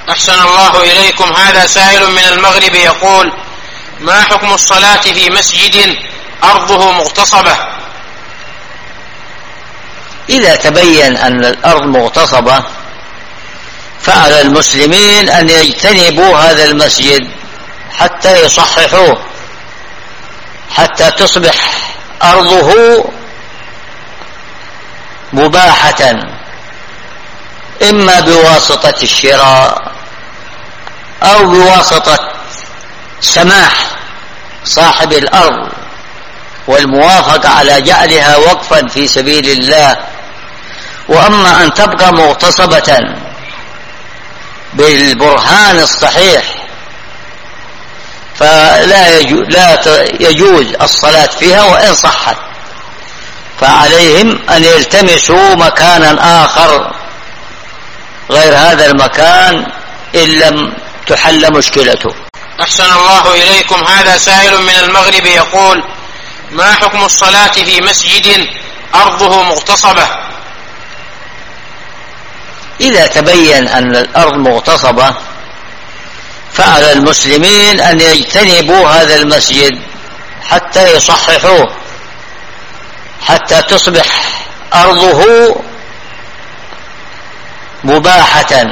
أحسن الله إليكم. هذا سائل من المغرب يقول: ما حكم الصلاة في مسجد أرضه مغتصبة؟ إذا تبين أن الأرض مغتصبة فعلى المسلمين أن يجتنبوا هذا المسجد حتى يصححوه، حتى تصبح أرضه مباحة، إما بواسطة الشراء أو بواسطة سماح صاحب الأرض والموافقة على جعلها وقفا في سبيل الله. وأما أن تبقى مغتصبة بالبرهان الصحيح فلا يجوز الصلاة فيها وإن صحت، فعليهم أن يلتمسوا مكانا آخر غير هذا المكان إن لم تحل مشكلته. أحسن الله إليكم. هذا سائل من المغرب يقول: ما حكم الصلاة في مسجد أرضه مغتصبة؟ إذا تبين أن الأرض مغتصبة فعلى المسلمين أن يجتنبوا هذا المسجد حتى يصححوه، حتى تصبح أرضه مباحة،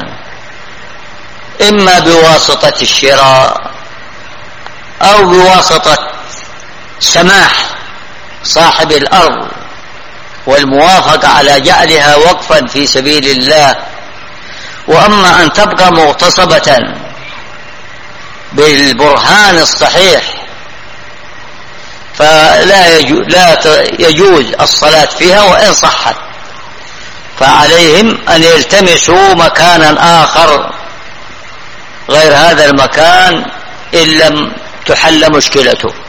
إما بواسطة الشراء أو بواسطة سماح صاحب الأرض والموافقة على جعلها وقفا في سبيل الله. وأما أن تبقى مغتصبة بالبرهان الصحيح فلا يجوز الصلاة فيها وإن صحت، فعليهم أن يلتمسوا مكانا آخر غير هذا المكان إن لم تحل مشكلته.